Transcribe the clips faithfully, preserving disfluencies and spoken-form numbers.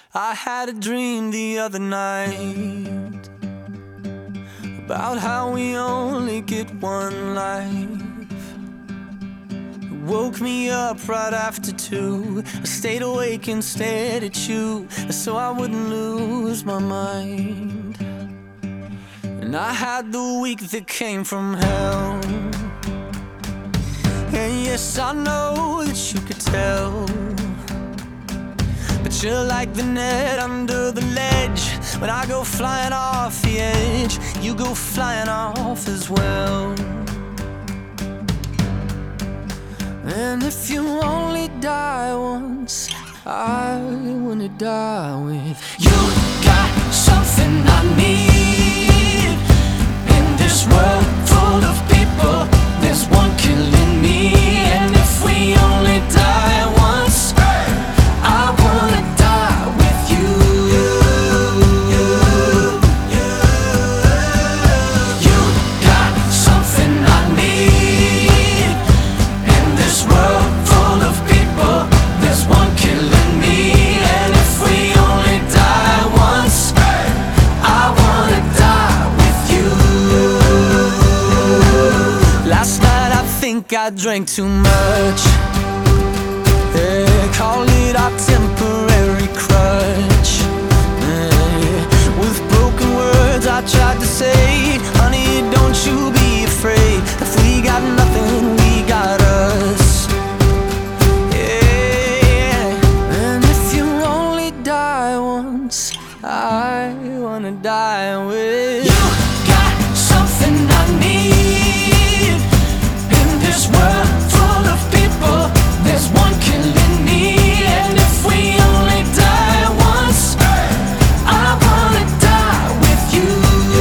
I had a dream the other night about how we only get one life. It woke me up right after two. I stayed awake and stared at you so I wouldn't lose my mind. And I had the week that came from hell. And yes, I know that you could tell, but you're like the net under the ledge. When I go flying off the edge, you go flying off as well. And if you only die once, I wanna die with you. Got something I need in this world full of people. There's one killing me, and if we only die once, I wanna die with you. You got something I need in this world full of people. There's one killing me, and if we only die once, I wanna die with you. Last night I think I drank too much. Yeah, call it our temporary crutch. Yeah, with broken words I tried to say, honey, don't you be afraid. If we got nothing, we got us. Yeah, and if you only die once, I wanna die with you. Got something I need in this world full of people. There's one killing me, and if we only die once, I wanna die with you.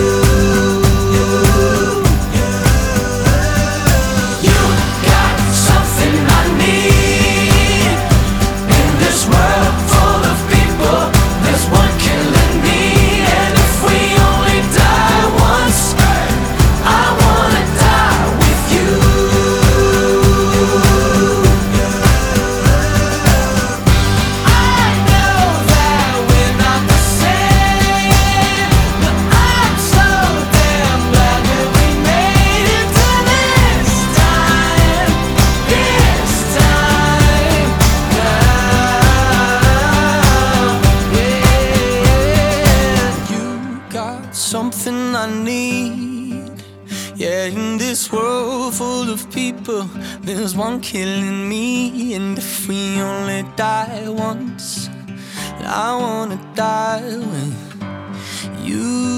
You got something I need in this world full of people. There's one killing me, and if we only die once, I wanna die with you. I know that we're not the same, but I'm so damn glad that we made it to this time, this time now. Yeah, you got something I need. Yeah, in this world full of people, there's one killing me, and if we only die once, I wanna die with you.